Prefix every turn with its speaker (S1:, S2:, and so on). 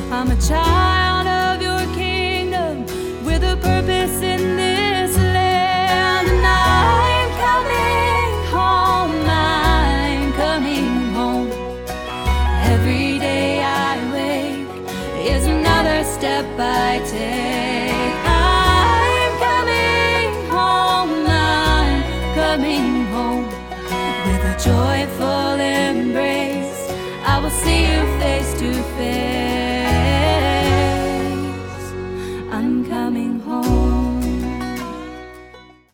S1: I'm a child of your kingdom with a purpose in this land. And I'm coming home, I'm coming home. Every day I wake is another step I take. I'm coming home with a joyful embrace. I will see you face to face.